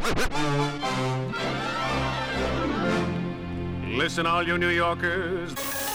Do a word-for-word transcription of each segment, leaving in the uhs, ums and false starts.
Listen, all you New Yorkers.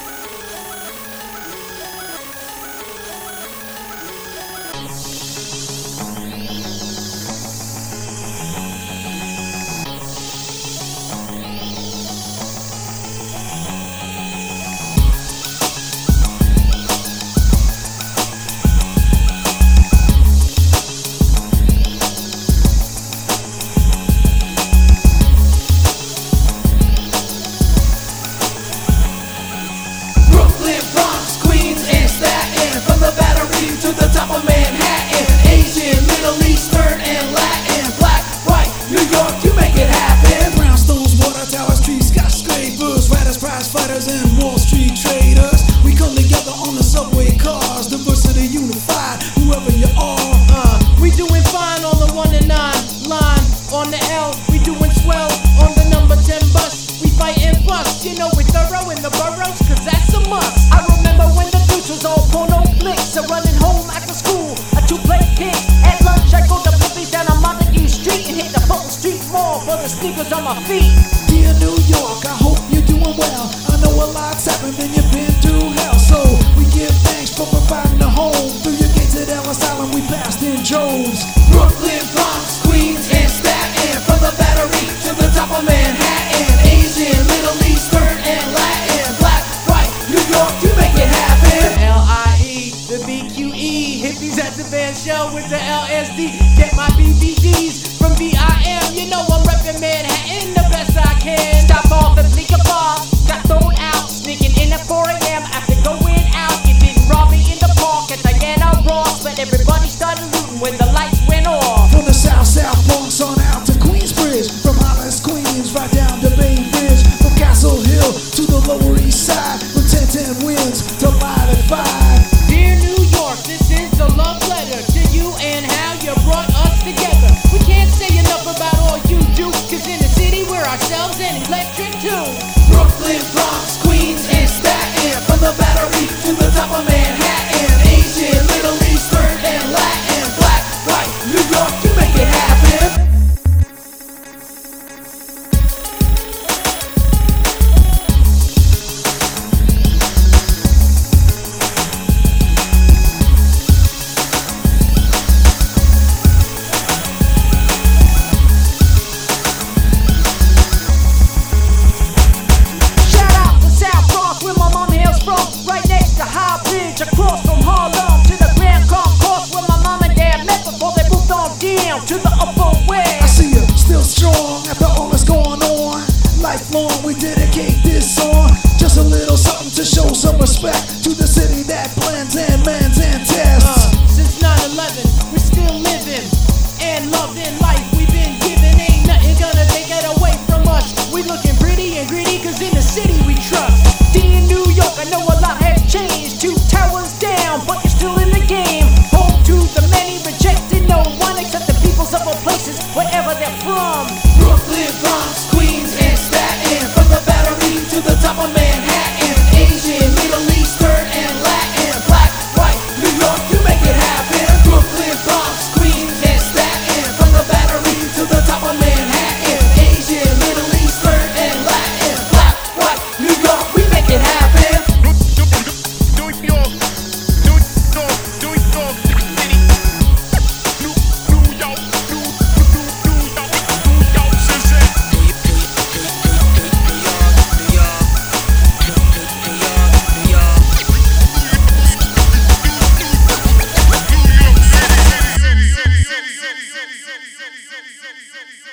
And Wall Street traders, we come together on the subway cars. Diversity unified, whoever you are. Uh, we doing fine on the one and nine line. On the L, we doing swell on the number ten bus. We fighting bust, you know we thorough in the boroughs, cause that's a must. I remember when the dudes was all porno flicks, so running home after school, a two-plate kick. At lunch, I go to Blippi's down on Montague Street and hit the Fulton Street Mall for the sneakers on my feet. Dear New York, I hope you're doing well. I know a lot's happened and you've been through hell, so we give thanks for providing a home. Through your gates at Ellis Island, we passed in droves. Brooklyn, Bronx, Queens, and Staten, from the Battery to the top of Manhattan. Asian, Middle Eastern, and Latin. Black, white, New York, you make it happen. L I E, the B Q E, hippies at the band show with the L S D. Get my B V Ds from V I M, you know I'm reppin' Manhattan the best I can. Stop off at Bleecker Bar, got thrown out, sneaking in at four A M after going out. You didn't rob me in the park at Diana Ross, but everybody started looting when the lights went off. From the South, South Bronx on out to Queensbridge, from Hollis, Queens, right down to Bay Bridge, from Castle Hill to the Lower East Side, from ten ten Winds to Live at five. Dear New York, this is a love letter to you and how you brought us together. We can't say enough about all you do, cause in the city we're ourselves and electric too. Brooklyn, Bronx, Queens, and Staten, from the Battery to the top of Manhattan. Asian, Middle Eastern, and Latin. Black, white, New York, you make it happen. Across from Harlem to the Grand Concourse, where my mom and dad met before they moved on down to the Upper West. I see you still strong after all that's going on. Lifelong we dedicate this song. Just a little something to show some respect to the city that blends and mends and tests. uh, Since nine eleven we're still living and loving life we've been given. Ain't nothing gonna take it away from us. We looking pretty and greedy cause in the city we trust. Dear New York, I know a lot has changed. Two towers down, but you're still in the game. Home to the many, rejected no one except the peoples of all places, wherever they're from. Brooklyn, Bronx, Queens, and Staten, from the Battery to the top of Manhattan. Asian, Middle Eastern, and Latin. Black, white, New York, you make it happen. Brooklyn, Bronx, Queens, and Staten, from the Battery to the top of Manhattan. Asian, Middle Eastern, and Latin. Black, white, New York, we make it happen. City, city, city, city, city, city, city, city, city, city.